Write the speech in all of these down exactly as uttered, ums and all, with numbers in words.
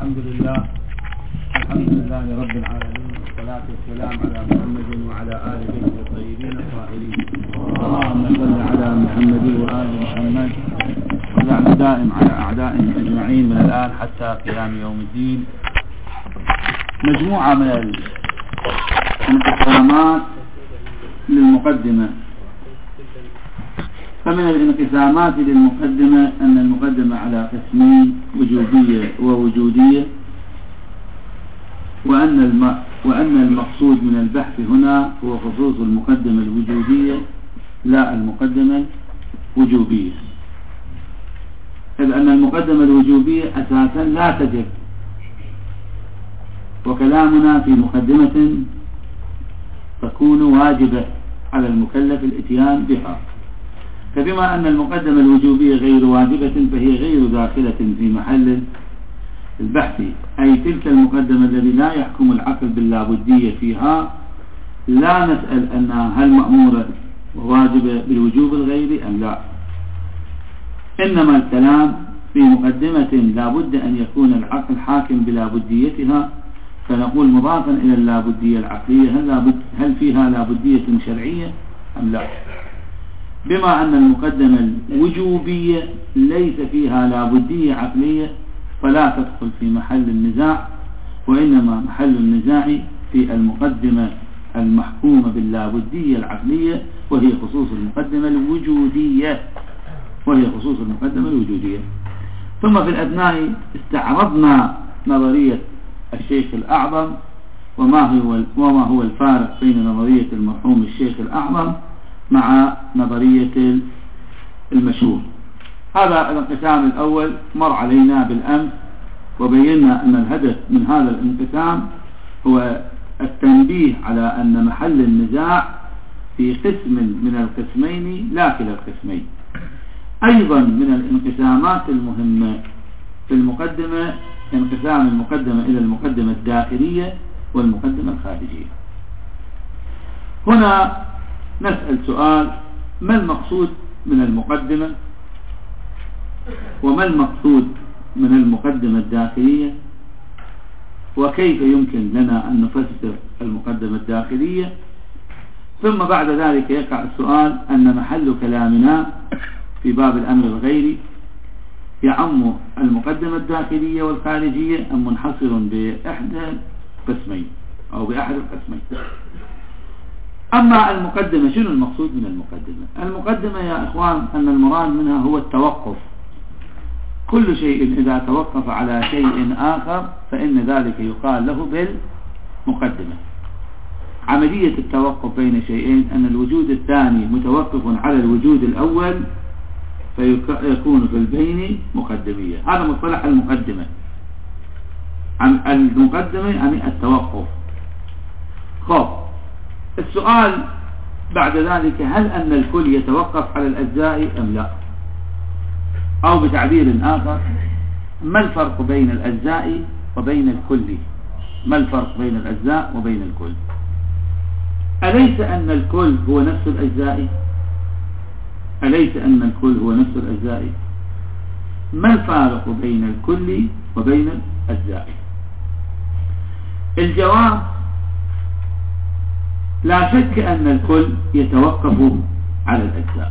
الحمد لله الحمد لله رب العالمين، والصلاة والسلام على محمد وعلى آل بيته الطيبين الطاهرين. اللهم صل على محمد وآل محمد ولعن دائم على أعدائهم أجمعين من الآن حتى قيام يوم الدين. مجموعة من الانقسامات للمقدمة. فمن الانقسامات للمقدمة أن المقدمة على قسمين: وجوبية ووجودية، وأن الم... وأن المقصود من البحث هنا هو خصوص المقدمة الوجودية لا المقدمة الوجوبية، إذ أن المقدمة الوجوبية أساسا لا تجب، وكلامنا في مقدمة تكون واجبة على المكلف الاتيان بها. فبما أن المقدمة الوجوبية غير واجبة فهي غير داخلة في محل البحث، أي تلك المقدمة الذي لا يحكم العقل باللابدية فيها لا نسأل أنها هل مأمورة وواجبة بالوجوب الغيري أم لا، إنما الكلام في مقدمة لا بد أن يكون العقل حاكم بلابديتها، فنقول مضافا إلى اللابدية العقلية هل, لابد هل فيها لابدية شرعية أم لا. بما أن المقدمة الوجوبية ليس فيها لابدية عقلية فلا تدخل في محل النزاع، وإنما محل النزاع في المقدمة المحكومة باللابدية العقلية وهي خصوص المقدمة الوجودية وهي خصوص المقدمة الوجودية. ثم في الأثناء استعرضنا نظرية الشيخ الأعظم وما هو وما هو الفارق بين نظرية المرحوم الشيخ الأعظم مع نظرية المشهور. هذا الانقسام الأول مر علينا بالأمس، وبينا أن الهدف من هذا الانقسام هو التنبيه على أن محل النزاع في قسم من القسمين لا كلا القسمين. أيضا من الانقسامات المهمة في المقدمة انقسام المقدمة إلى المقدمة الداخلية والمقدمة الخارجية. هنا نسأل سؤال: ما المقصود من المقدمة؟ وما المقصود من المقدمة الداخلية؟ وكيف يمكن لنا أن نفسر المقدمة الداخلية؟ ثم بعد ذلك يقع السؤال أن محل كلامنا في باب الأمر الغيري يعم المقدمة الداخلية والخارجية أم منحصر بإحدى قسمين أو بأحد القسمين. أما المقدمة، شنو المقصود من المقدمة؟ المقدمة يا إخوان أن المراد منها هو التوقف. كل شيء إذا توقف على شيء آخر فإن ذلك يقال له بالمقدمة. عملية التوقف بين شيئين أن الوجود الثاني متوقف على الوجود الأول فيكون في البين مقدمية. هذا مصطلح المقدمة. المقدمة يعني التوقف. خب السؤال بعد ذلك: هل أن الكل يتوقف على الأجزاء أم لا؟ أو بتعبير آخر: ما الفرق بين الأجزاء وبين الكل؟ ما الفرق بين الأجزاء وبين الكل؟ أليس أن الكل هو نفس الأجزاء؟ أليس أن الكل هو نفس الأجزاء؟ ما الفارق بين الكل وبين الأجزاء؟ الجواب: لا شك أن الكل يتوقف على الأجزاء،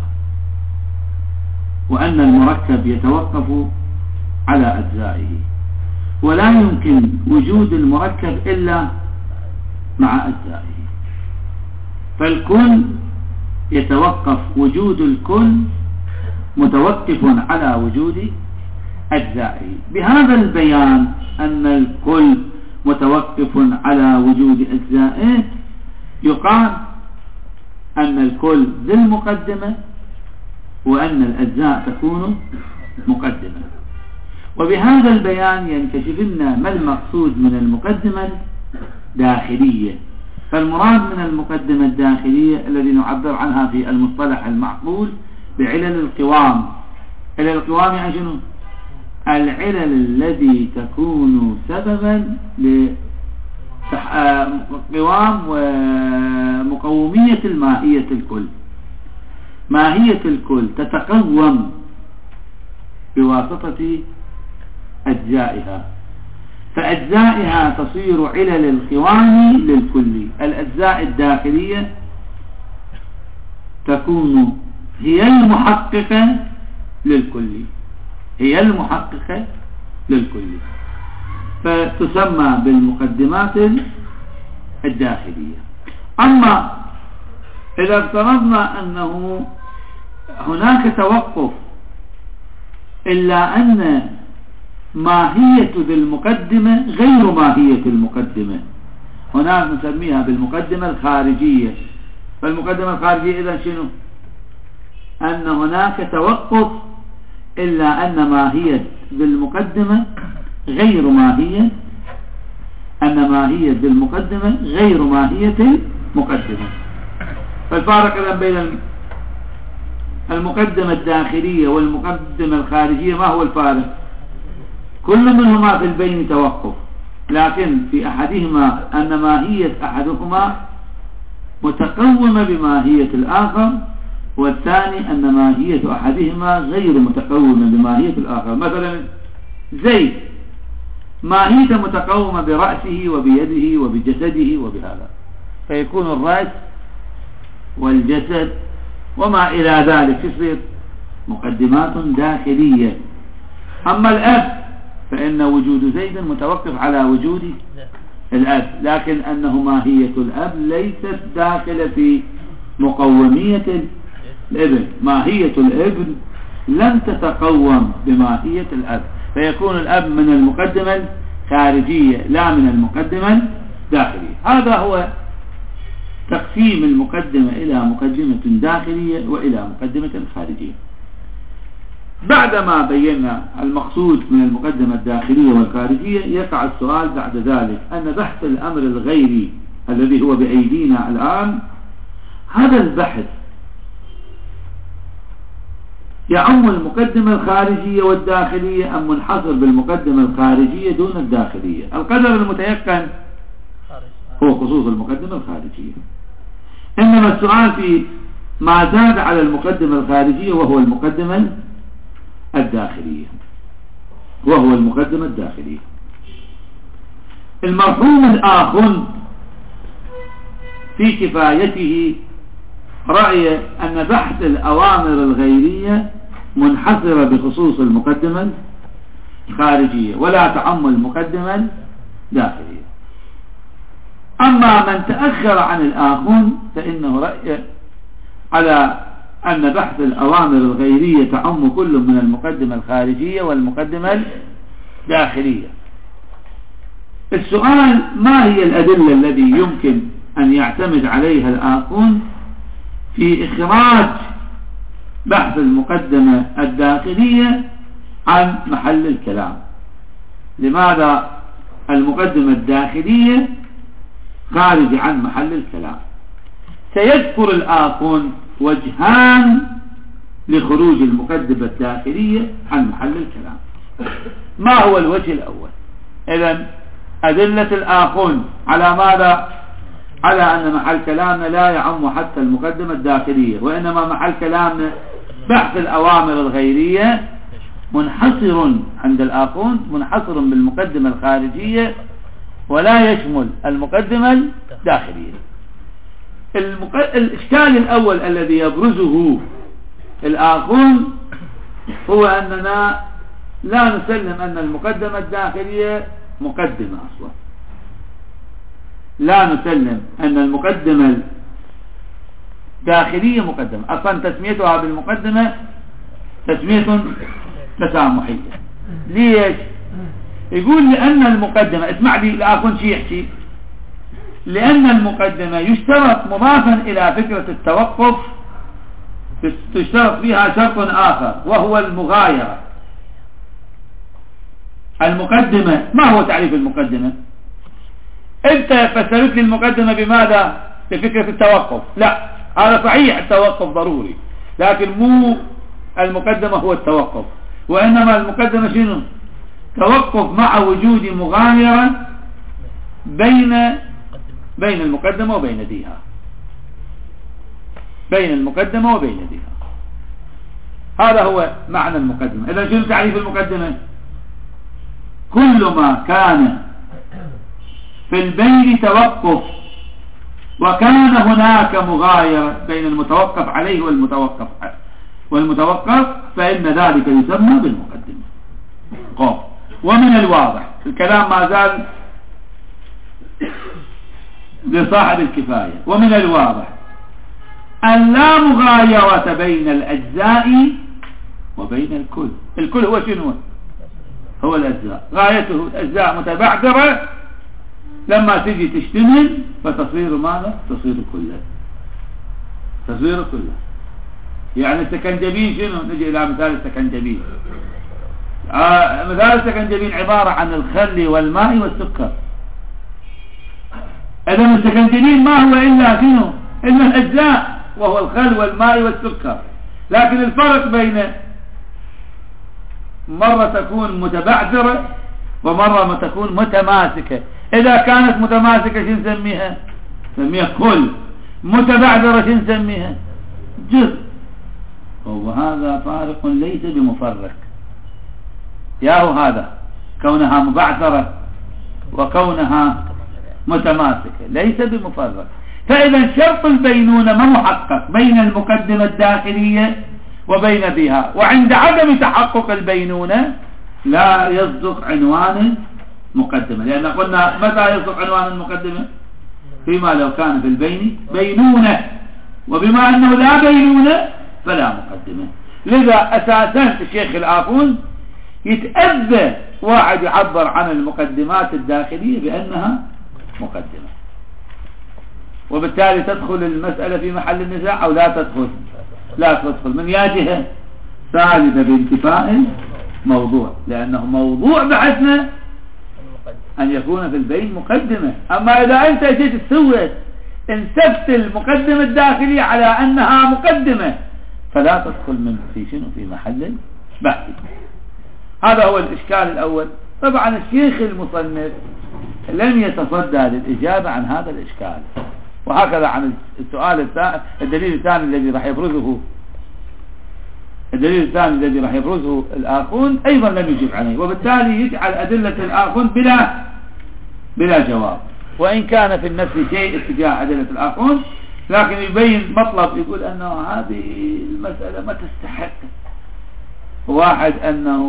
وأن المركب يتوقف على أجزائه، ولا يمكن وجود المركب إلا مع أجزائه. فالكل يتوقف، وجود الكل متوقف على وجود أجزائه. بهذا البيان أن الكل متوقف على وجود أجزائه يقال أن الكل ذي المقدمة وأن الأجزاء تكون مقدمة. وبهذا البيان ينكشف لنا ما المقصود من المقدمة الداخلية. فالمراد من المقدمة الداخلية الذي نعبر عنها في المصطلح المعقول بعلل القوام. علل القوام يعني شنو؟ العلل التي تكون سببا لقوام ومقومية الماهية الكل. ماهية الكل تتقوم بواسطة أجزائها. فأجزائها تصير علل الخوان للكل. الأجزاء الداخلية تكون هي المحققة للكل، هي المحققة للكل، فتسمى بالمقدمات الداخلية. أما إذا افترضنا أنه هناك توقف إلا أن ماهية ذي المقدمة غير ماهية المقدمة، هناك نسميها بالمقدمة الخارجية. فالمقدمة الخارجية إذن شنو؟ أن هناك توقف إلا أن ماهية ذي المقدمة غير ماهية أن ماهية ذي المقدمة غير ماهية المقدمة. فالفارق إذن بين المقدمة الداخلية والمقدمة الخارجية ما هو الفارق؟ كل منهما في البين توقف، لكن في أحدهما أن ماهية أحدهما متقومة بماهية الآخر، والثاني أن ماهية أحدهما غير متقومة بماهية الآخر. مثلا زيد ماهية متقومة برأسه وبيده وبجسده وبهذا، فيكون الرأس والجسد وما إلى ذلك يصير مقدمات داخلية. أما الأب فإن وجود زيد متوقف على وجود الأب، لكن أنه ماهية الأب ليست داخلة في مقومية الابن. ماهية الابن لم تتقوم بماهية الأب، فيكون الأب من المقدمة الخارجية لا من المقدمة الداخلية. هذا هو تقسيم المقدمة إلى مقدمة داخلية وإلى مقدمة خارجية. بعدما بينا المقصود من المقدمة الداخلية والخارجية، يقع السؤال بعد ذلك أن بحث الأمر الغيري الذي هو بأيدينا الآن، هذا البحث يعم المقدمة الخارجية والداخلية أم منحصر بالمقدمة الخارجية دون الداخلية؟ القدر المتيقن هو خصوص المقدمة الخارجية، إنما السؤال في ما زاد على المقدمة الخارجية وهو المقدمة الداخلية وهو المقدمة الداخلية. المرحوم الآخر في كفايته رأي أن بحث الأوامر الغيرية منحصرة بخصوص المقدمة الخارجية ولا تعم المقدمة الداخلية. أما من تأخر عن الآخر فإنه رأي على أن بحث الأوامر الغيرية تعم كل من المقدمة الخارجية والمقدمة الداخلية. السؤال: ما هي الأدلة التي يمكن أن يعتمد عليها الآخرون في إخراج بحث المقدمة الداخلية عن محل الكلام؟ لماذا المقدمة الداخلية خارج عن محل الكلام؟ سيذكر الآخرون وجهان لخروج المقدمة الداخلية عن محل الكلام. ما هو الوجه الأول؟ إذن أدلة الآخرون على ماذا؟ على أن محل كلامنا لا يعم حتى المقدمة الداخلية، وإنما محل كلامنا بحث الأوامر الغيرية منحصر عند الآخرون منحصر بالمقدمة الخارجية ولا يشمل المقدمة الداخلية. المق... الإشكال الأول الذي يبرزه الآخرون هو أننا لا نسلم أن المقدمة الداخلية مقدمة أصلا، لا نسلم أن المقدمة الداخلية مقدمة أصلا. تسميتها بالمقدمة تسمية تسامحية. ليش؟ يقول لأن المقدمة، اسمع لي الآخرون شي يحكي، لأن المقدمة يشترط مضافا إلى فكرة التوقف، تشترط فيها شرط آخر وهو المغايرة. المقدمة، ما هو تعريف المقدمة؟ انت فسرت لي المقدمة بماذا؟ بفكرة التوقف. لا، هذا صحيح التوقف ضروري، لكن مو المقدمة هو التوقف، وإنما المقدمة شنو؟ توقف مع وجود مغايرة بين بين المقدمة وبين ديها، بين المقدمة وبين ديها. هذا هو معنى المقدمة. إذا شنو تعريف المقدمة؟ كل ما كان في البين توقف وكان هناك مغايرة بين المتوقف عليه والمتوقف والمتوقف فإن ذلك يسمى بالمقدمة. قف. ومن الواضح الكلام ما زال لصاحب الكفاية، ومن الواضح أن لا مغايرة بين الأجزاء وبين الكل. الكل هو شنو؟ هو الأجزاء، غايته الأجزاء متبعثرة، لما تجي تشتمل فتصوير ماذا؟ تصوير كله، تصوير كله. يعني السكنجبين شنو؟ نجي إلى مثال السكنجبين. آه مثال السكنجبين عبارة عن الخل والماء والسكر. إذا السكنجبين ما هو إلا شنو؟ إلا الأجزاء، وهو الخل والماء والسكر. لكن الفرق بين مرة تكون متبعثرة ومرة تكون متماسكة. إذا كانت متماسكة شو نسميها؟ نسميها كل. متبعثرة شو نسميها؟ جزء. وهذا فارق ليس بمفرق. ياهو هذا كونها مبعثرة وكونها متماسكة ليس بمفرق. فإذا شرط البينونة ما محقق بين المقدمة الداخلية وبين بها، وعند عدم تحقق البينونة لا يصدق عنوان مقدمة، لأن قلنا متى يصدق عنوان المقدمة؟ فيما لو كان في البين بينونة، وبما أنه لا بينونة فلا مقدمة. لذا أساسا الشيخ الآخون يتأذى واحد يعبر عن المقدمات الداخلية بأنها مقدمة، وبالتالي تدخل المسألة في محل النزاع أو لا تدخل؟ لا تدخل من يا جهة سالبة بانتفاء موضوع، لأنه موضوع بحثنا أن يكون في البين مقدمة. أما إذا أنت جيت تسوي انسبت المقدمة الداخلية على أنها مقدمة فلا تدخل من في شنو في محل بحث. هذا هو الإشكال الأول. طبعا الشيخ المصنف لم يتصدى للإجابة عن هذا الإشكال، وهكذا عن السؤال الثاني. الدليل الثاني الذي راح يبرزه الدليل الثاني الذي راح يبرزه الآخون أيضا لم يجيب عليه، وبالتالي يجعل أدلة الآخون بلا بلا جواب، وإن كان في النفس شيء اتجاه أدلة الآخون، لكن يبين مطلب يقول أنه هذه المسألة ما تستحق واحد أنه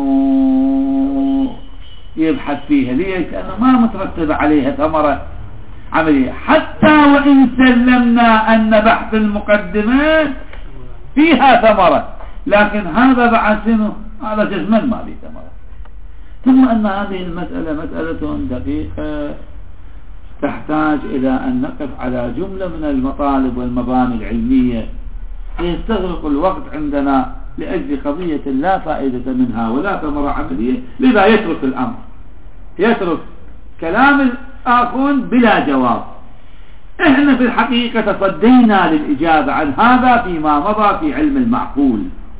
يبحث فيها. ليش؟ لأنه ما مترتب عليها ثمرة عملية، حتى وإن سلمنا أن بحث المقدمات فيها ثمرة، لكن هذا بعد سنه هذا جزما ما به ثمرة. ثم أن هذه المسألة مسألة دقيقة تحتاج إلى أن نقف على جملة من المطالب والمباني العلمية، يستغرق الوقت عندنا لأجل قضية لا فائدة منها ولا ثمرة عملية. لذا يترك الأمر، يترك كلام الآخون بلا جواب. احنا في الحقيقة تصدينا للإجابة عن هذا فيما مضى في علم المعقول،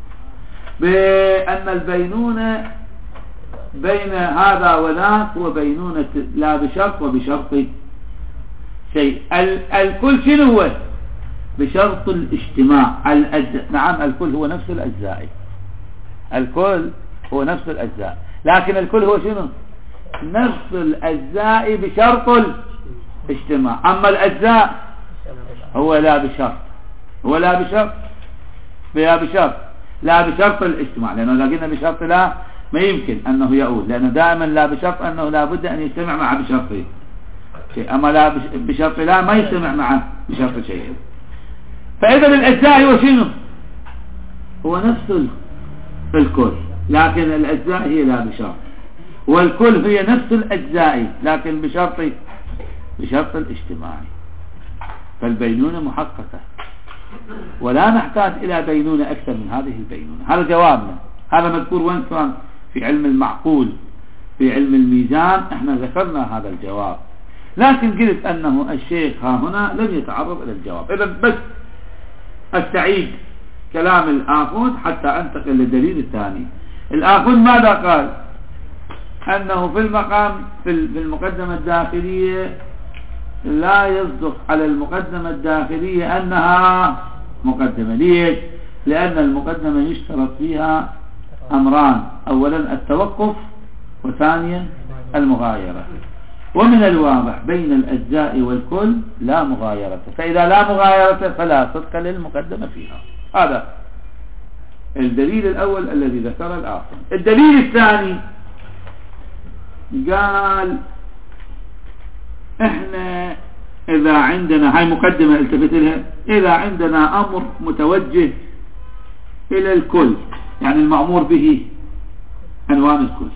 بأن البينونة بين هذا وذاك هو بينونة لا بشرط وبشرط شيء. الكل شنو هو؟ بشرط الاجتماع. الأجزاء نعم الكل هو نفس الأجزاء، الكل هو نفس الأجزاء، لكن الكل هو شنو؟ نفس الأجزاء بشرط الاجتماع. أما الأجزاء هو لا بشرط، هو لا بشرط لا بشرط لا بشرط الاجتماع، لأنه إذا قلنا بشرط لا ما يمكن أنه يؤول، لأنه دائما لا بشرط أنه لا بد أن يجتمع مع بشرطه شيء، أما لا بشرط لا ما يجتمع مع بشرط شيء. فإذا الأجزاء هو شنو؟ هو نفس الكل، لكن الأجزاء هي لا بشرط، والكل هي نفس الأجزاء لكن بشرط بشرط الاجتماع. فالبينونة محققة، ولا نحتاج إلى بينونة أكثر من هذه البينونة. هذا جوابنا، هذا مذكور وين كان؟ في علم المعقول، في علم الميزان احنا ذكرنا هذا الجواب، لكن قلت أنه الشيخ ها هنا لم يتعرض إلى الجواب. إذا بس استعيد كلام الآخون حتى أنتقل للدليل الثاني. الآخون ماذا قال؟ أنه في المقام في المقدمة الداخلية لا يصدق على المقدمة الداخلية أنها مقدمة. ليش؟ لأن المقدمة يشترط فيها أمران، أولا التوقف، وثانيا المغايرة. ومن الواضح بين الأجزاء والكل لا مغايرة، فإذا لا مغايرة فلا صدق للمقدمة فيها. هذا الدليل الأول الذي ذكر الآخر. الدليل الثاني قال احنا إذا عندنا، هاي مقدمة التفت لها، إذا عندنا أمر متوجه إلى الكل، يعني المأمور به عنوان الكل،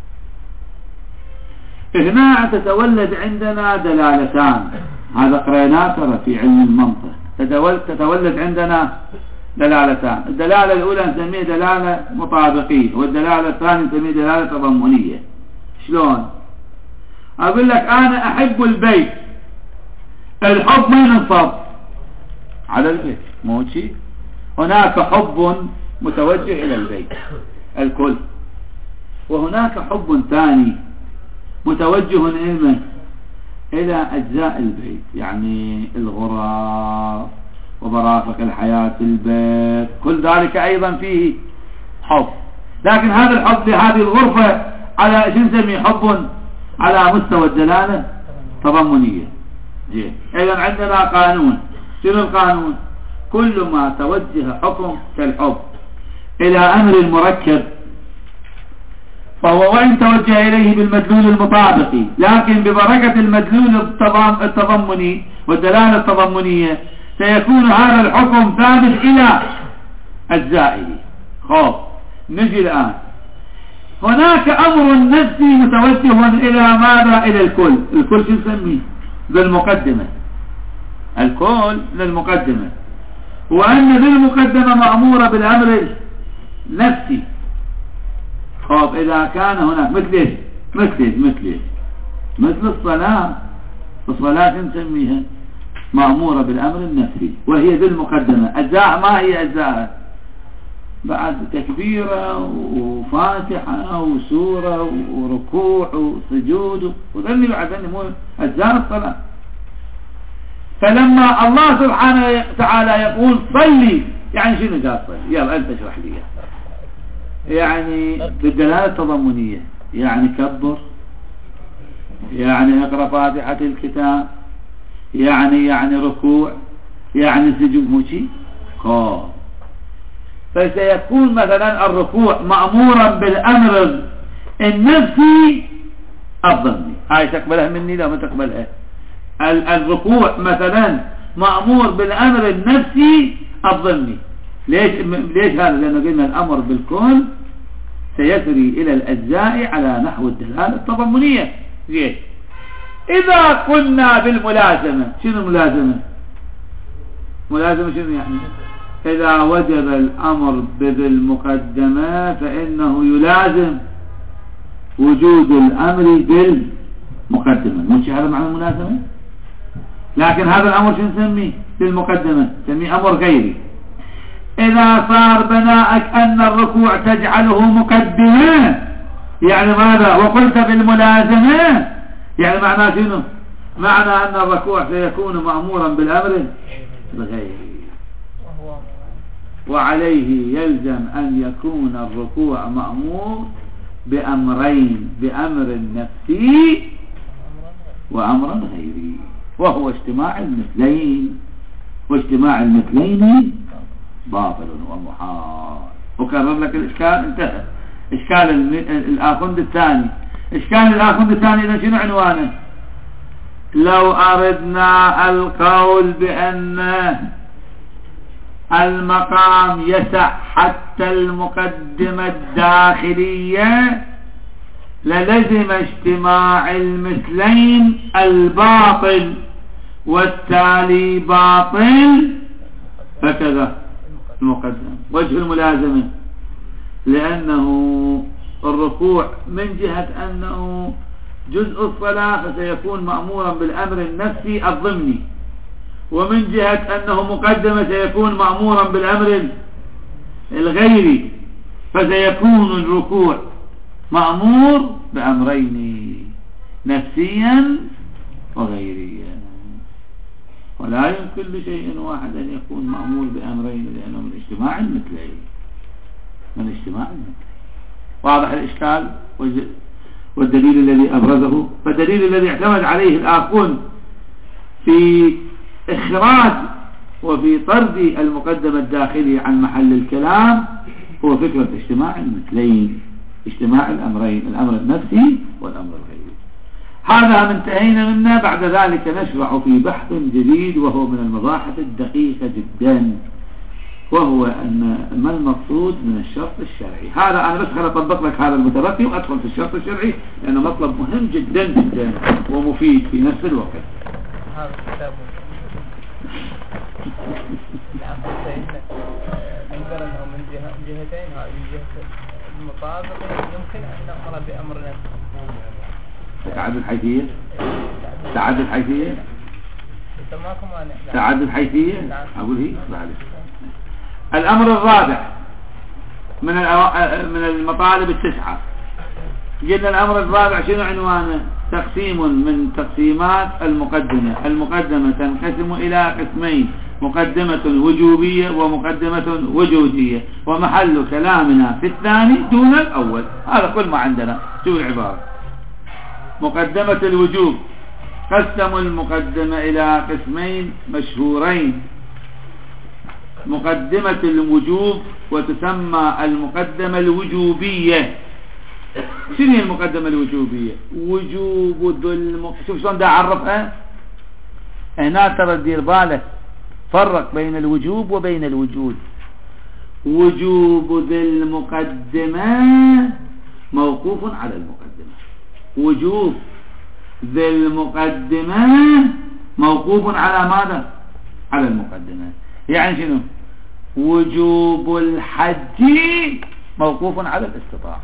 هنا تتولد عندنا دلالتان، هذا قريناه ترى في علم المنطق، تتولد عندنا دلالتان. الدلالة الأولى نسميها دلالة مطابقية، والدلالة الثانية نسميها دلالة تضمنية. شلون؟ أقول لك أنا أحب البيت، الحب من انصب على البيت، مو شيء؟ هناك حب متوجه إلى البيت الكل، وهناك حب ثاني متوجه إلى إلى أجزاء البيت، يعني الغرف ومرافق الحياة في البيت، كل ذلك أيضا فيه حب، لكن هذا الحب لهذه الغرفة على شو نسميه؟ حب على مستوى الدلالة تضمنية. إذا عندنا قانون، شنو القانون؟ كل ما توجه حكم كالحب إلى أمر مركب فهو وإن توجه إليه بالمدلول المطابقي، لكن ببركة المدلول التضمني والدلالة التضمنية سيكون هذا الحكم ثابت إلى أجزائه. خوف نجي الآن، هناك أمر نفسي متوجه إلى ماذا؟ إلى الكل. الكل شو نسميه؟ بالمقدمة، الكل للمقدمة، وأن ذي المقدمة مأمورة بالأمر النفسي. خوف إذا كان هناك مثل مثل مثل مثل الصلاة، الصلاة نسميها مأمورة بالأمر النفسي وهي ذي المقدمة. أجزاء ما هي أجزاء؟ بعد تكبيرة وفاتحة وسورة وركوع وسجود وذني بعد ذني مو أجزاء الصلاة. فلما الله سبحانه وتعالى يقول صلي، يعني شنو قال صلي؟ يلا أنت اشرح لي. يعني بالدلالة التضمنية، يعني كبر، يعني اقرأ فاتحة الكتاب، يعني يعني ركوع، يعني سجود، مو شيء؟ خلاص. فسيكون مثلا الركوع مأمورا بالأمر النفسي الضمني. هاي تقبلها مني؟ لا ما تقبلها. الركوع مثلا مأمور بالأمر النفسي الضمني. ليش ليش هذا؟ لأنه قلنا الأمر بالكل سيسري إلى الأجزاء على نحو الدلالة التضمنية. ليش؟ إذا قلنا بالملازمة، شنو ملازمة؟ ملازمة شنو يعني؟ إذا وجب الأمر بالمقدمة فإنه يلازم وجود الأمر بالمقدمة، مش هذا معنى الملازمة؟ لكن هذا الأمر شو نسميه؟ بالمقدمة نسميه أمر غيري. إذا صار بناءك أن الركوع تجعله مقدمة، يعني ماذا؟ وقلت بالملازمة، يعني معناه شنو؟ معنى أن الركوع سيكون مأمورا بالأمر الغيري، وعليه يلزم أن يكون الركوع مأمور بأمرين، بأمر نفسي وأمر غيري، وهو اجتماع المثلين، واجتماع المثلين باطل ومحال. وكرر لك الإشكال، انتهى. إشكال الآخند الثاني، إشكال الآخند الثاني إذا شنو عنوانه؟ لو أردنا القول بأن المقام يسع حتى المقدمة الداخلية للزم اجتماع المثلين الباطل والتالي باطل، هكذا المقدم. وجه الملازمة لأنه الركوع من جهة أنه جزء الصلاة فسيكون مأمورا بالأمر النفسي الضمني، ومن جهة أنه مقدمة سيكون مأمورا بالأمر الغيري، فسيكون الركوع مأمور بأمرين نفسيا وغيريا، ولا يمكن لشيء واحد أن يكون مأمور بأمرين لأنه من اجتماع المثلين، من اجتماع المثلين. واضح الإشكال؟ والدليل الذي أبرزه، فالدليل الذي اعتمد عليه الآخرون في إخراج وفي طرد المقدمة الداخلي عن محل الكلام هو فكرة اجتماع المثلين، اجتماع الأمرين، الأمر النفسي والأمر الغيبي. هذا ما انتهينا منه. بعد ذلك نشرع في بحث جديد وهو من المباحث الدقيقة جدا، وهو أن ما المقصود من الشرط الشرعي. هذا أنا بس خل أطبق لك هذا المتبقي وأدخل في الشرط الشرعي لأنه مطلب مهم جدا جدا ومفيد في نفس الوقت. هذا الكتاب نقول أنه من جهتين، هذه جهة المطابقة يمكن أن نأمر بأمر نفسه. تعدد حيثية؟ تعدد حيثية؟ مانع. تعدد حيثية؟ أقول هي بعد. الأمر الرابع من من المطالب التسعة. قلنا الأمر الرابع شنو عنوانه؟ تقسيم من تقسيمات المقدمة. المقدمة تنقسم إلى قسمين: مقدمة وجوبية ومقدمة وجودية، ومحل كلامنا في الثاني دون الأول. هذا كل ما عندنا. شوف العبارة: مقدمة الوجوب قسموا المقدمة إلى قسمين مشهورين: مقدمة الوجوب وتسمى المقدمة الوجوبية. شنو هي المقدمة الوجوبية؟ وجوب ذو الم... شوف شلون دا أعرفها هنا، ترى دير بالك فرق بين الوجوب وبين الوجود. وجوب ذي المقدمة موقوف على المقدمة. وجوب ذي المقدمة موقوف على ماذا؟ على المقدمة. يعني شنو؟ وجوب الحج موقوف على الاستطاعة.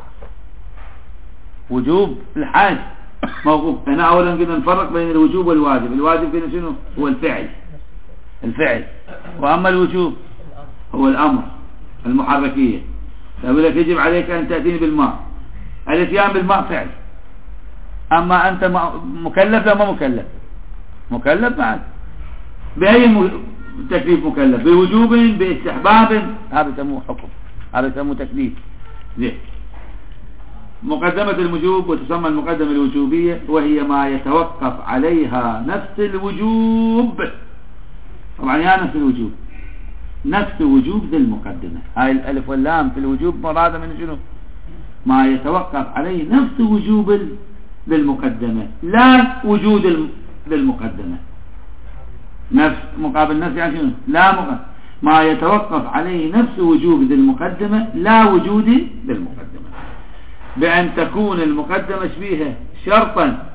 وجوب الحج موقوف. هنا اولا كنا نفرق بين الوجوب والواجب. الواجب كنا شنو؟ هو الفعل الفعل واما الوجوب هو الامر المحركية. يقول لك يجب عليك ان تأتيني بالماء. الاتيان بالماء فعل. اما انت مكلف لا ما مكلف؟ مكلف بعد. بأي تكليف مكلف؟ بوجوب باستحباب، هذا يسموه حكم، هذا يسموه تكليف. زين. مقدمة الوجوب وتسمى المقدمة الوجوبية، وهي ما يتوقف عليها نفس الوجوب. طبعا يا نفس الوجوب، نفس وجوب ذي المقدمة. هاي الألف واللام في الوجوب مرادة من شنو؟ ما يتوقف عليه نفس وجوب للمقدمة، لا وجود للمقدمة. نفس مقابل نفس يعني شنو؟ لا مقابل ما يتوقف عليه نفس وجوب ذي المقدمة لا وجود للمقدمة، بأن تكون المقدمة شبيهة شرطا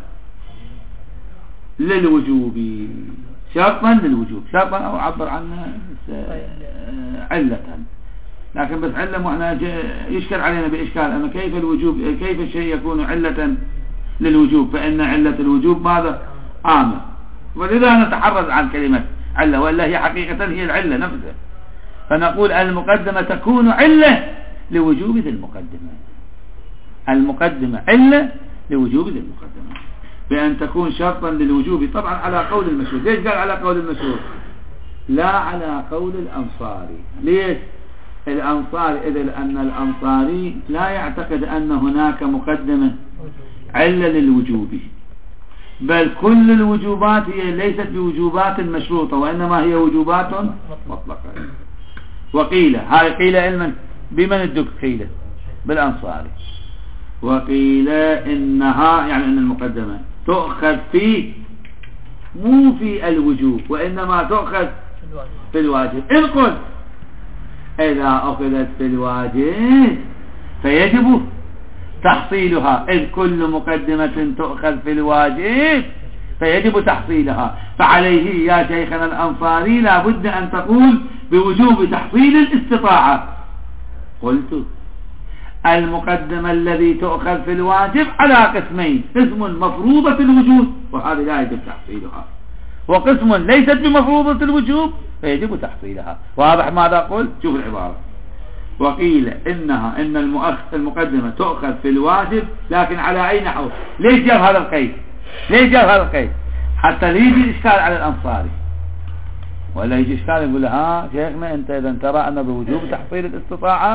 للوجوب. شرطا للوجوب، شرطا أو عبر عنه علة، لكن بس علة معنى يشكل علينا بإشكال أما كيف الوجوب، كيف الشيء يكون علة للوجوب؟ فإن علة الوجوب ماذا؟ آمر. ولذا نتحرز عن كلمة علة، وإلا هي حقيقة هي العلة نفسها. فنقول المقدمة تكون علة لوجوب ذي المقدمة. المقدمة علة لوجوب ذي المقدمة بأن تكون شرطا للوجوب. طبعا على قول المشهور. ليش قال على قول المشهور؟ لا على قول الأنصاري. ليش الأنصاري؟ إذا لأن الأنصاري لا يعتقد أن هناك مقدمة علة للوجوب، بل كل الوجوبات هي ليست بوجوبات مشروطة، وإنما هي وجوبات مطلقة. وقيل، هاي قيل علما بمن الدك؟ قيل بالأنصاري. وقيل إنها يعني أن المقدمة تؤخذ في مو في الوجوب، وإنما تؤخذ في الواجب. إن قلت إذا أخذت في الواجب فيجب تحصيلها، إذ كل مقدمة تؤخذ في الواجب فيجب تحصيلها. فعليه يا شيخنا الأنصاري لا بد أن تقول بوجوب تحصيل الاستطاعة. قلت المقدمة الذي تؤخذ في الواجب على قسمين: قسم مفروضة الوجوب وهذه لا يجب تحصيلها، وقسم ليست بمفروضة الوجوب فيجب تحصيلها. واضح ماذا قلت؟ شوف العبارة: وقيل إنها إن المقدمة تؤخذ في الواجب، لكن على أي نحو؟ ليش جاب هذا القيد؟ ليش جاب هذا القيد؟ حتى يجي إشكال على الأنصاري، ولا يجي إشكال يقول ها شيخنا أنت إذا ترى أن بوجوب تحصيل الاستطاعة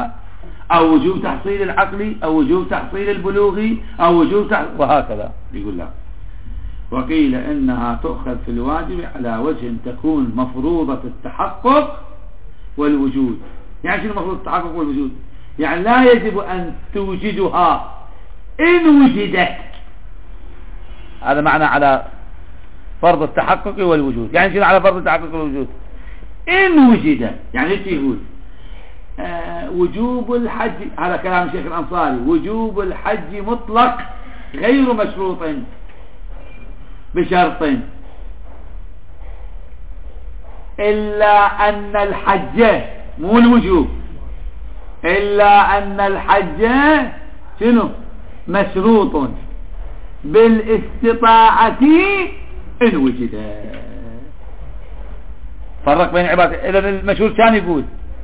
أو وجوب تحصيل العقل أو وجوب تحصيل البلوغ أو وجوب تحصيل وهكذا. يقول لا. وقيل إنها تؤخذ في الواجب على وجه تكون مفروضة التحقق والوجود. يعني شنو مفروض التحقق والوجود؟ يعني لا يجب أن توجدها إن وجدت. هذا معنى على فرض التحقق والوجود. يعني شنو على فرض التحقق والوجود؟ إن وجدت. يعني ايش يقول؟ آه وجوب الحج، هذا كلام الشيخ الأنصاري، وجوب الحج مطلق غير مشروط بشرط إلا أن الحج، مو الوجوب، إلا أن الحج شنو مشروط بالاستطاعة إن وجد. فرق بين عبارتين. إذا المشهور كان يقول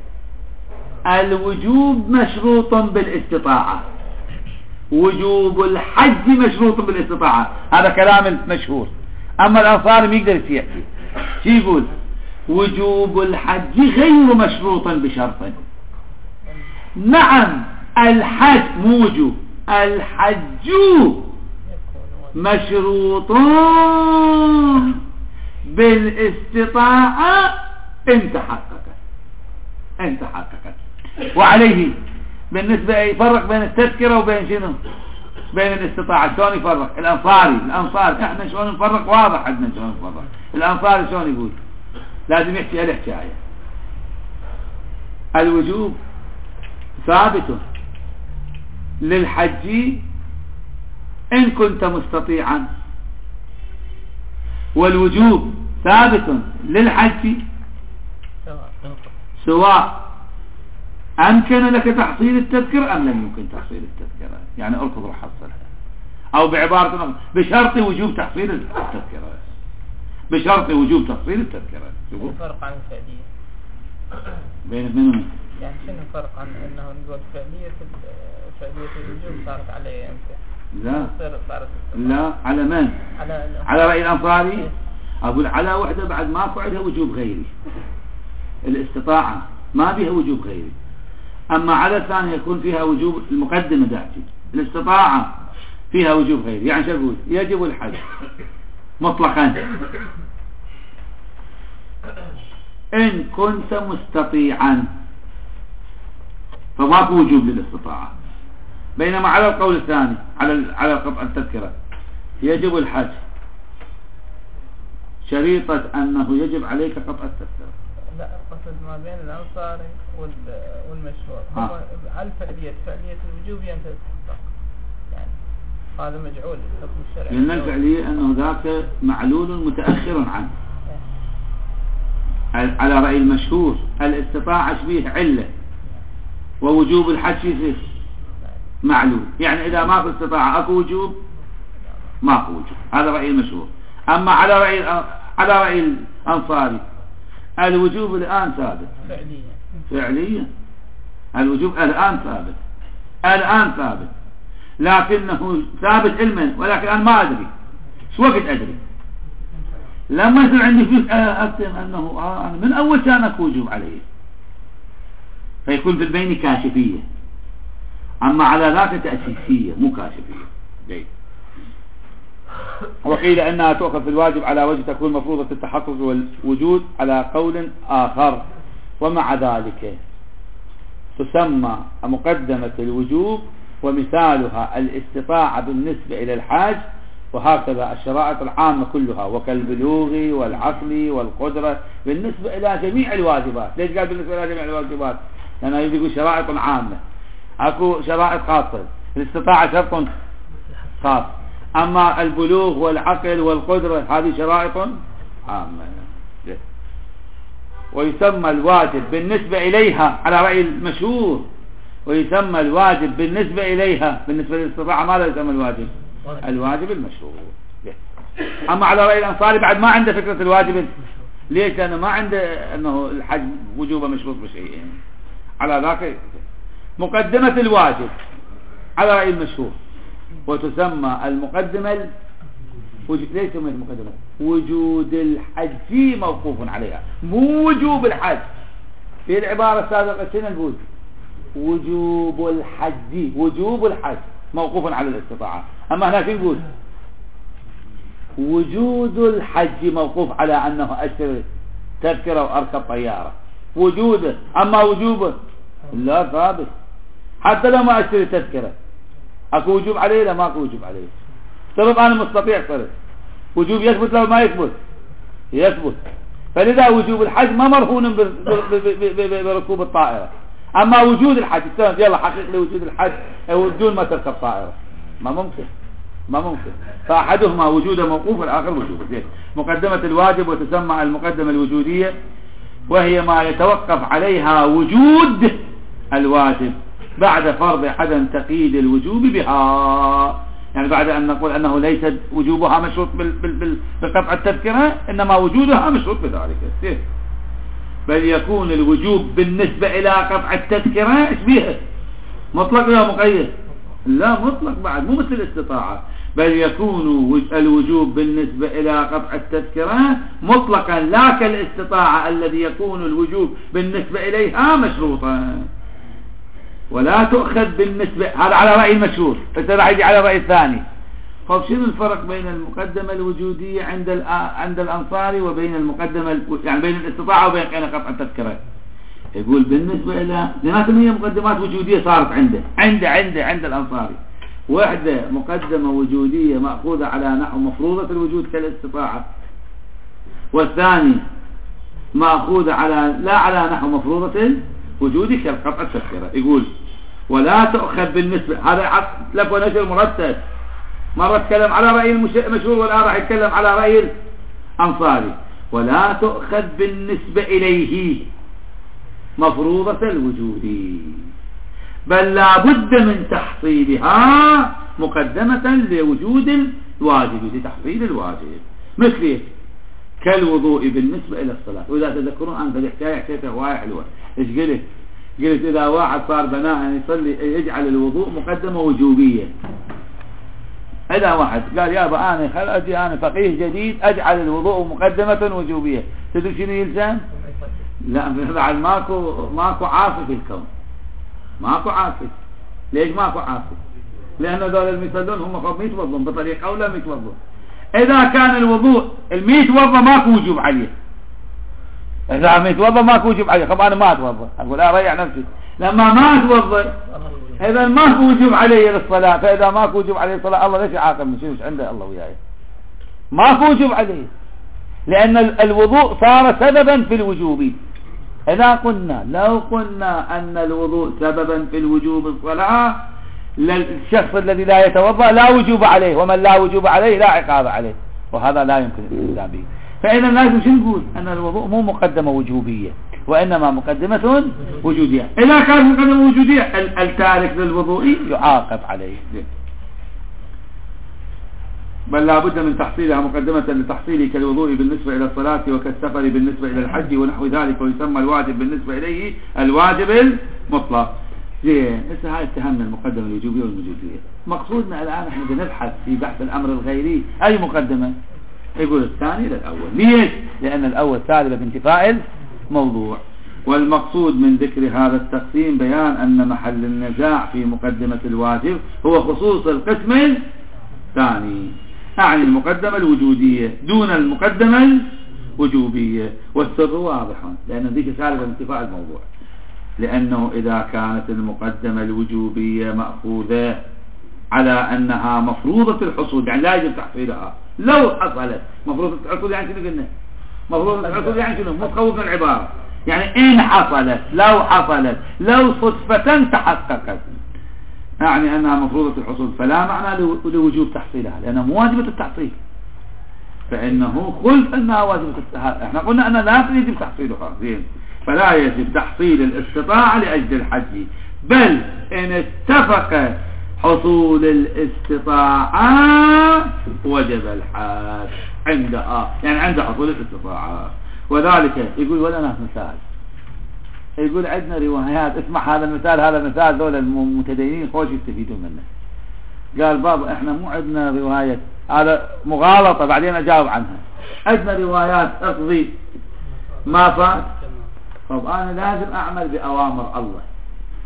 الوجوب مشروط بالاستطاعة، وجوب الحج مشروط بالاستطاعة. هذا كلام المشهور. أما الأنصاري ما يقدر يسيء. شو يقول؟ وجوب الحج غير مشروط بشرط. نعم الحج موجوب، الحج مشروط بالاستطاعة إن تحققت إن تحققت. وعليه بالنسبة يفرق بين التذكرة وبين شنو؟ بين الاستطاعة. شلون يفرق الأنصاري؟ الأنصاري احنا شلون نفرق؟ واضح عندنا شلون نفرق. الأنصاري شلون يقول؟ لازم يحكي هالحكاية. الوجوب ثابت للحج إن كنت مستطيعا، والوجوب ثابت للحج سواء أمكن لك تحصيل التذكرة أم لم يمكن تحصيل التذكرة. يعني اركض روح حصلها. أو بعبارة بشرط وجوب تحصيل التذكرة، بشرط وجوب تحصيل التذكرة. الفرق عن الفعلية بين منهم يعني شنو الفرق عن أنه نقول فعلية فعلية الوجوب صارت عليه أمثل؟ لا لا على من؟ على, على رأي الأنصاري. أقول على وحدة بعد ما فعلها وجوب غيري. الاستطاعة ما بها وجوب غيري. أما على الثانية يكون فيها وجوب المقدمة داعتي. الاستطاعة فيها وجوب غيري. يعني شو أقول؟ يجب الحج مطلقا إن كنت مستطيعا، فماكو وجوب للاستطاعة. بينما على القول الثاني على على قطع التذكرة يجب الحج شريطة أنه يجب عليك قطع التذكرة. لا القصد ما بين الأنصاري والمشهور هو على الفعلية فعلية الوجوب ينتهي الاستحقاق. يعني هذا مجعول الحكم الشرعي. لأن الفعلية أنه ذاك معلول متأخر عنه. على رأي المشهور الاستطاعة شبيه علة، ووجوب الحج يصير معلول. يعني إذا ماكو استطاعة أكو وجوب ماكو وجوب. هذا رأي المشهور. أما على رأي على رأي الأنصاري الوجوب الآن ثابت فعليا فعليا الوجوب الآن ثابت الآن ثابت لكنه ثابت علما، ولكن أنا ما أدري شو وقت أدري. لما يصير عندي فلوس أكتم أنه آه أنا من أول كان أكو وجوب عليه، فيكون في البين كاشفية. أما على ذاك تأسيسية مو كاشفية. جيد. وقيل أنها تؤخذ في الواجب على وجه تكون مفروضة التحقق والوجود على قول آخر. ومع ذلك تسمى مقدمة الوجوب ومثالها الاستطاعة بالنسبة إلى الحاج، وهكذا الشرائط العامة كلها وكالبلوغ والعقل والقدرة بالنسبة إلى جميع الواجبات. ليش قال بالنسبة إلى جميع الواجبات؟ لأنه يقول شرائط عامة، أكو شرائط خاصة. الاستطاعة شرط خاص، أما البلوغ والعقل والقدرة هذه شرائط عامة. ويسمى الواجب بالنسبة إليها على رأي المشهور، ويسمى الواجب بالنسبة إليها بالنسبة للاستطاعة ماذا يسمى الواجب؟ الواجب المشهور. أما على رأي الأنصاري بعد ما عنده فكرة الواجب. ليش؟ لأنه ما عنده أنه الحج وجوبه مشروط بشيئين. على ذاك مقدمة الواجب على رأي المشهور، وتسمى المقدمة ليس سميت مقدمة وجود الحج موقوف عليها، مو وجوب الحج. في العبارة السابقة شنو نقول؟ وجوب الحج، وجوب الحج موقوف على الاستطاعة. أما هناك نقول وجود الحج موقوف على أنه أشتري تذكرة وأركب طيارة، وجوده. أما وجوبه لا ثابت، حتى لو ما أشتري تذكرة أكو وجوب عليه؟ لا، ما أكو وجوب عليه. طيب أنا مستطيع صرت، وجوب يثبت لو ما يثبت؟ يثبت. فلذا وجوب الحج ما مرهون بركوب الطائرة. أما وجود الحج يلا حقيق لي وجود الحج بدون ما تركب طائرة، ما ممكن، ما ممكن. فأحدهما وجوده موقوف والآخر وجوده. مقدمة الواجب وتسمى المقدمة الوجودية، وهي ما يتوقف عليها وجود الواجب بعد فرض عدم تقييد الوجوب بها. يعني بعد أن نقول أنه ليس وجوبها مشروط بقطع التذكرة، إنما وجودها مشروط بذلك. بل يكون الوجوب بالنسبة إلى قطع التذكرة إيش بيها؟ مطلق ولا مقيد؟ لا، مطلق بعد، مو مثل الاستطاعة. بل يكون الوجوب بالنسبة إلى قطع التذكرة مطلقا، لا كالاستطاعة الذي يكون الوجوب بالنسبة إليها مشروطا. ولا تؤخذ بالنسبة، هذا على رأي المشهور، فإذا يجي على رأي الثاني. طيب شنو الفرق بين المقدمة الوجودية عند عند الأنصاري وبين المقدمة يعني بين الاستطاعة وبين قطع التذكرة؟ يقول بالنسبة إلى اثنتين هي مقدمات وجودية صارت عنده عنده عنده عند الأنصاري. واحدة مقدمة وجودية مأخوذة على نحو مفروضة الوجود كالاستطاعة، والثاني مأخوذة على لا على نحو مفروضة الوجود كالقطع التذكرة. يقول ولا تؤخذ بالنسبة، هذا لف ونشر مرتب، مرة اتكلم على رأي المشهور والآن راح يتكلم على رأي الأنصاري. ولا تؤخذ بالنسبة إليه مفروضة الوجود، بل لا بد من تحصيلها مقدمة لوجود الواجب، لتحصيل الواجب. مثل كالوضوء بالنسبة إلى الصلاة. وإذا تذكرون أنا في الحكاية حكاية هواية حلوة. إيش قلت؟ قلت إذا واحد صار بناء يصلي يجعل الوضوء مقدمة وجوبية. إذا واحد قال يا أبا أنا خلأتي أنا فقيه جديد أجعل الوضوء مقدمة وجوبية، تدري شنو يلزم؟ لا، بعد ماكو ماكو عاصف في الكون، ماكو عاصف. ليش ماكو عاصف؟ لأن ذول الميتوضون هم خب ميتوضون بطريقة أو لا ميتوضون. إذا كان الوضوء الميتوضى ماكو وجوب عليه، إذا ميتوضى ماكو وجوب عليه. خب أنا ما أتوضى، أقول أريح نفسي. لما ما أتوضى إذا ماكو وجوب عليه للصلاة. فإذا ماكو وجوب عليه الصلاة الله ليش يعاقب من شيء عنده الله وياه؟ ماكو وجوب عليه، لأن الوضوء صار سببا في الوجوب. إذا قلنا لو قلنا أن الوضوء سببا في الوجوب الصلاة، للشخص الذي لا يتوضأ لا وجوب عليه، ومن لا وجوب عليه لا عقاب عليه، وهذا لا يمكن الاستدلال به. فإذا لازم شو نقول؟ أن الوضوء مو مقدمة وجوبية، وإنما مقدمة وجودية. إذا كانت مقدمة وجودية التارك للوضوء يعاقب عليه. بل لا بد من تحصيلها مقدمة لتحصيل كالوضوء بالنسبة إلى الصلاة، وكالسفر بالنسبة إلى الحج ونحو ذلك، ويسمى الواجب بالنسبة إليه الواجب المطلق. زين، هسه هاي اتهمنا المقدمة الوجوبية والوجودية. مقصودنا الآن احنا بنبحث في بحث الأمر الغيري أي مقدمة؟ يقول الثاني للأول. ليش؟ لأن الأول سالب بانتفاء الموضوع. والمقصود من ذكر هذا التقسيم بيان أن محل النزاع في مقدمة الواجب هو خصوص القسم الثاني، أعني المقدمة الوجودية دون المقدمة الوجوبية. والسر واضح، لأن ذيك سالب بانتفاء الموضوع. لأنه إذا كانت المقدمة الوجوبية مأخوذة على أنها مفروضة الحصول، يعني لا يجب تحصيلها، لو حصلت مفروضة الحصول يعني شنو قلنا؟ مفروضة الحصول يعني شنو؟ مو تخوفنا العبارة، يعني إن حصلت، لو حصلت، لو صدفة تحققت، يعني أنها مفروضة الحصول، فلا معنى لوجوب تحصيلها لأنها مو واجبة التحصيل. فإنه خلف أنها واجبة التحصيل. احنا قلنا أنها لا يجب تحصيلها، زين، فلا يجب تحصيل الاستطاعة لأجل الحج، بل إن اتفق حصول الاستطاعة وجب الحج عندها، يعني عند حصول الاستطاعة. وذلك يقول ولنا مثال، يقول عندنا روايات، اسمع هذا المثال، هذا المثال دول المتدينين خوش يستفيدون منه. قال بابا احنا مو عندنا رواية، هذا مغالطة بعدين اجاوب عنها. عندنا روايات اقضي ما فات، طب انا لازم اعمل باوامر الله.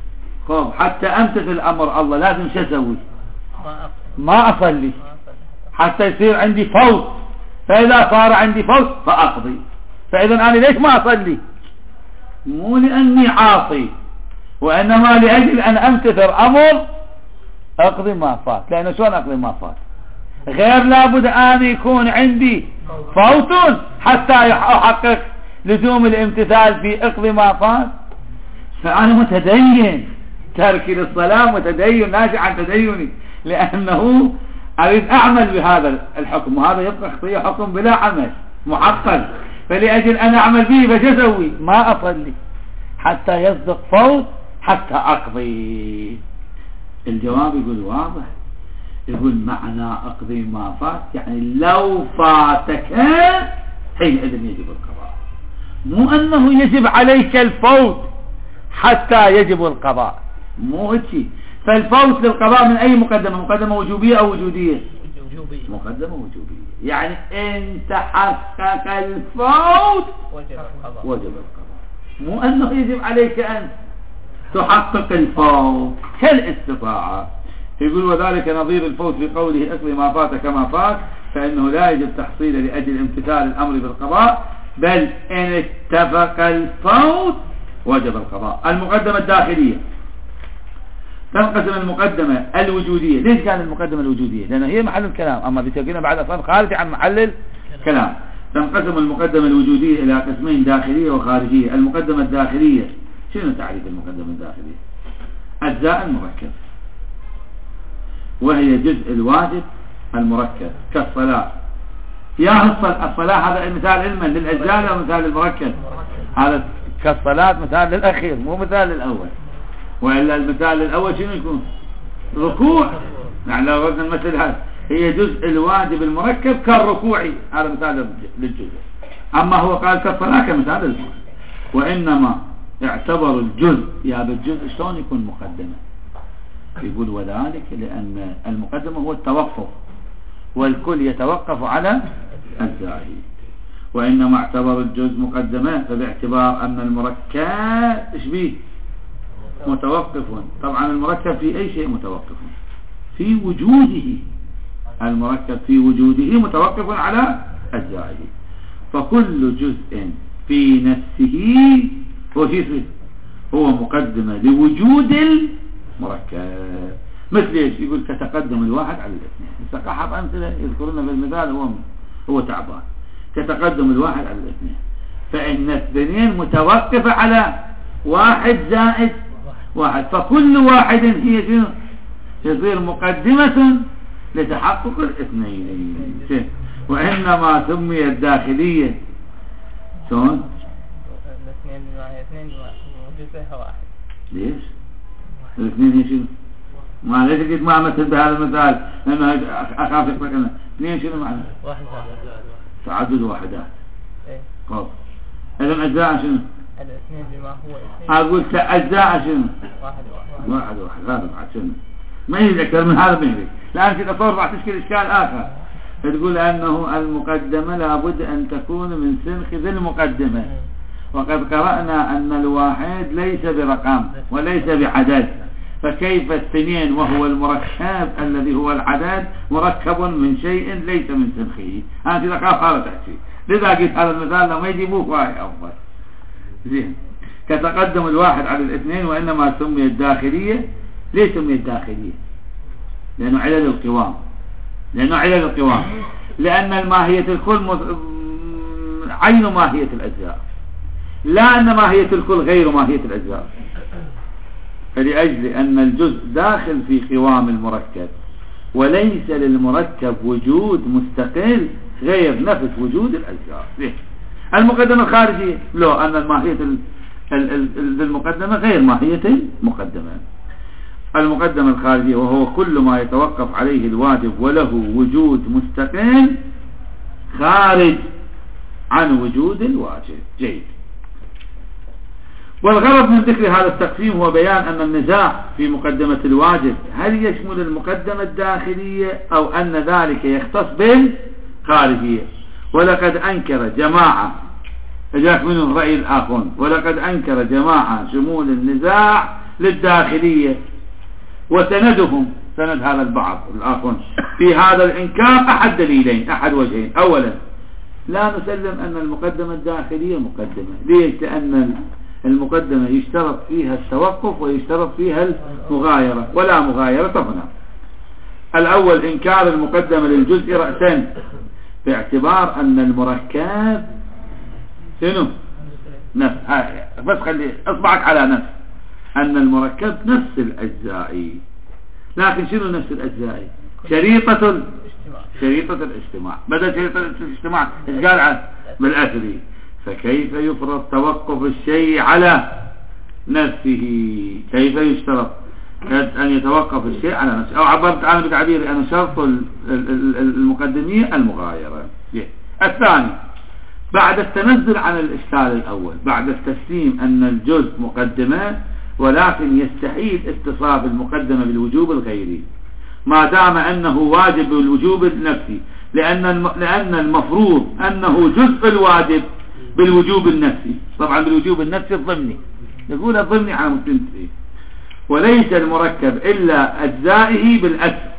خب حتى امتثل امر الله لازم شو اسوي؟ ما أصلي. ما اصلي حتى يصير عندي فوت، فاذا صار عندي فوت فاقضي. فاذا انا ليش ما اصلي؟ مو لاني عاصي، وانما لاجل ان امتثل امر اقضي ما فات. لانه شلون اقضي ما فات؟ غير لابد ان يكون عندي فوت حتى احقق لزوم الامتثال في اقضي ما فات. فانا متدين، تركي للصلاة متدين ناشئ عن تديني، لانه اريد اعمل بهذا الحكم، وهذا يبقى خطية حكم بلا عمل محقق. فلاجل ان اعمل به فش اسوي؟ ما اصلي حتى يصدق فوت حتى اقضي. الجواب يقول واضح، يقول معنى اقضي ما فات يعني لو فاتك حينئذ يجب القضاء، مو انه يجب عليك الفوت حتى يجب القضاء، مو هيك. فالفوت للقضاء من اي مقدمة؟ مقدمة وجوبية او وجودية؟ وجوبية. مقدمة وجوبية، يعني انت حقق الفوت وجب القضاء. وجب القضاء، مو انه يجب عليك ان تحقق الفوت كالاستطاعة. يقول وذلك نظير الفوت في قوله اقضي ما فات كما فات، فانه لا يجب تحصيله لاجل امتثال الامر بالقضاء، بل ان اتفق الفوت وجب القضاء. المقدمة الداخلية تنقسم المقدمة الوجودية. ليش كان المقدمة الوجودية؟ لأن هي محل الكلام، أما بتقولنا بعد أصلا خارج عن محل الكلام. تنقسم المقدمة الوجودية إلى قسمين، داخلية وخارجية. المقدمة الداخلية شنو تعريف المقدمة الداخلية؟ أجزاء المركب، وهي جزء الواجب المركب كالصلاة. يا الصلاة هذا مثال علما للأجزاء أو مثال للمركب؟ هذا كالصلاة مثال للأخير مو مثال للأول، وإلا المثال الأول شنو يكون؟ ركوع. يعني لو قلنا المثل هذا هي جزء الواجب المركب كالركوع، هذا مثال للجزء. أما هو قال كالصلاة كمثال للجزء، وإنما اعتبر الجزء يا بالجزء شلون يكون مقدمة. يقول وذلك لأن المقدمة هو التوقف، والكل يتوقف على أجزائه، وإنما اعتبر الجزء مقدمة، فباعتبار أن المركب إيش بيه؟ متوقف. طبعا المركب في أي شيء متوقف؟ في وجوده. المركب في وجوده متوقف على أجزائه، فكل جزء في نفسه هو شيء هو مقدمة لوجود المركب. مثل ايش؟ يقول كتقدم الواحد على الاثنين. السقاحة بأمثلة يذكرون بالمثال هو هو تعبان، كتقدم الواحد على الاثنين، فإن الاثنين متوقفة على واحد زائد واحد، فكل واحد هي شنو؟ يصير مقدمة لتحقق الاثنين. وإنما سمي الداخلية شلون؟ الاثنين بمعنى اثنين وجزءها واحد. ليش؟ الاثنين هي شنو؟ ما ليش قلت ما مثل بهذا المثال؟ لأنه أخاف يقرأ اثنين شنو معنى؟ واحد تعدد واحدات. ايه. طب إذن أجزاء شنو؟ الاثنين بما هو اثنين. أقول أجزاء شنو؟ واحد واحد. واحد واحد هذا بعد شنو؟ ما يريد أكثر من هذا ما يريد، لأن في الأصول راح تشكل إشكال آخر. تقول أنه المقدمة لابد أن تكون من سنخ ذي المقدمة، وقد قرأنا أن الواحد ليس برقم وليس بعدد، فكيف الاثنين وهو المركب الذي هو العدد مركب من شيء ليس من سنخه؟ أنا في ذكاء خالة تحكي، لذا قلت هذا المثال لما يجيبوه فاي أفضل. زين، كتقدم الواحد على الاثنين. وإنما سمي الداخلية. ليش سمي الداخلية؟ لأنه علل القوام، لأنه علل القوام لأن الماهية الكل عين ماهية الأجزاء، لا أن ماهية الكل غير ماهية الأجزاء. فلأجل أن الجزء داخل في قوام المركب، وليس للمركب وجود مستقل غير نفس وجود الأجزاء. المقدمة الخارجية لو أن الماهية المقدمة غير ماهية المقدمة. المقدمة الخارجية وهو كل ما يتوقف عليه الواجب وله وجود مستقل خارج عن وجود الواجب. جيد. والغرض من ذكر هذا التقسيم هو بيان أن النزاع في مقدمة الواجب هل يشمل المقدمة الداخلية أو أن ذلك يختص بالخارجية. ولقد أنكر جماعة، فجاك منهم رأي الآخرون، ولقد أنكر جماعة شمول النزاع للداخلية، وسندهم سند هذا البعض الآخرون في هذا الإنكار أحد دليلين أحد وجهين. أولا لا نسلم أن المقدمة الداخلية مقدمة. ليش؟ لأن المقدمة يشترط فيها التوقف ويشترط فيها المغايرة، ولا مغايرة هنا. الأول إنكار المقدمة للجزء رأسا باعتبار أن المركب شنو؟ نفس. بس خلي اصبعك على نفس أن المركب نفس الأجزاء، لكن شنو نفس الأجزاء؟ شريطة ال... شريطة الاجتماع. بدل شريطة الاجتماع ايش قال عنه بالأثري؟ فكيف يفرض توقف الشيء على نفسه؟ كيف يشترط أن يتوقف الشيء على نفسه؟ أو عبرت عنه بتعبير أن شرط المقدمية المغايرة. الثاني بعد التنزل عن الإشكال الأول، بعد التسليم أن الجزء مقدمة، ولكن يستحيل اتصاف المقدمة بالوجوب الغيري ما دام أنه واجب بالوجوب النفسي، لأن لأن المفروض أنه جزء الواجب بالوجوب النفسي، طبعا بالوجوب النفسي الضمني، يقول الضمني على مستنتفه، وليس المركب إلا أجزائه بالأسر،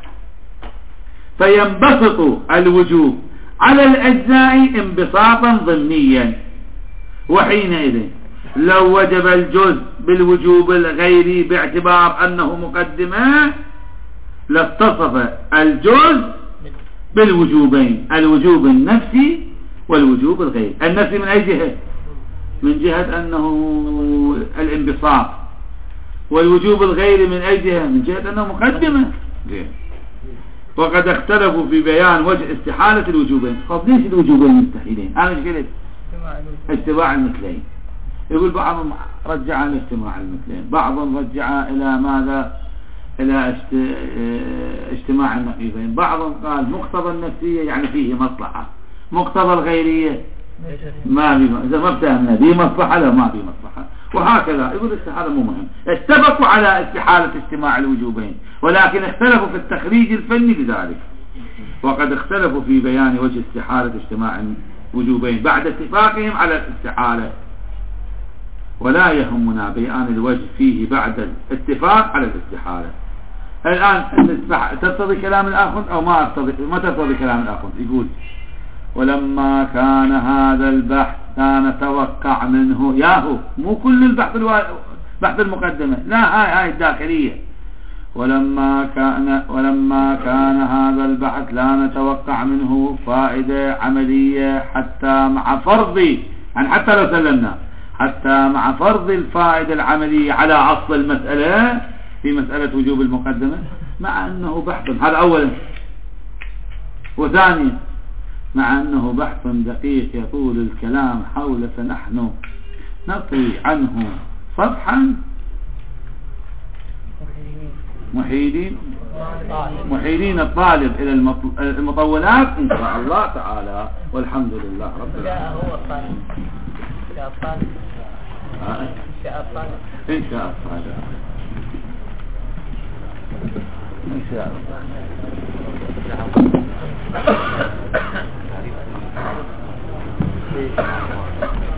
فينبسط الوجوب على الأجزاء انبساطا ضمنيا. وحينئذ لو وجب الجزء بالوجوب الغيري باعتبار أنه مقدمة لاتصف الجزء بالوجوبين، الوجوب النفسي والوجوب الغيري. النفسي من أي جهة؟ من جهة أنه الانبساط، والوجوب الغيري من أي جهة؟ من جهة أنه مقدمة. وقد اختلفوا في بيان وجه استحالة الوجوبين. طب ليش الوجوبين مستحيلين؟ أنا مش قلت اجتماع المثلين. يقول بعضهم رجع على اجتماع المثلين، بعضهم رجع إلى ماذا؟ إلى اجتماع النقيضين، بعضهم قال مقتضى النفسية يعني فيه مصلحة، مقتضى الغيرية ما بي، إذا ما افتهمنا بي مصلحة لا ما بي مصلحة، وهكذا. يقول الاستحالة مو مهم. اتفقوا على استحالة اجتماع الوجوبين، ولكن اختلفوا في التخريج الفني لذلك. وقد اختلفوا في بيان وجه استحالة اجتماع الوجوبين بعد اتفاقهم على الاستحالة، ولا يهمنا بيان الوجه فيه بعد الاتفاق على الاستحالة. الآن ترتضي كلام الآخر أو ما ترتضي؟ ما ترتضي كلام الآخر. يقول ولما كان هذا البحث لا نتوقع منه، ياهو مو كل البحث الو... بحث المقدمة، لا هاي هاي الداخلية. ولما كان ولما كان هذا البحث لا نتوقع منه فائدة عملية حتى مع فرض، يعني حتى لو سلمنا، حتى مع فرض الفائدة العملية على أصل المسألة في مسألة وجوب المقدمة، مع أنه بحث، هذا أولا. وثانيا مع أنه بحث دقيق يطول الكلام حول، فنحن نطوي عنه صفحا محيلين محيلين الطالب إلى المطولات إن شاء الله تعالى، والحمد لله رب العالمين. إن شاء الله إن شاء الله.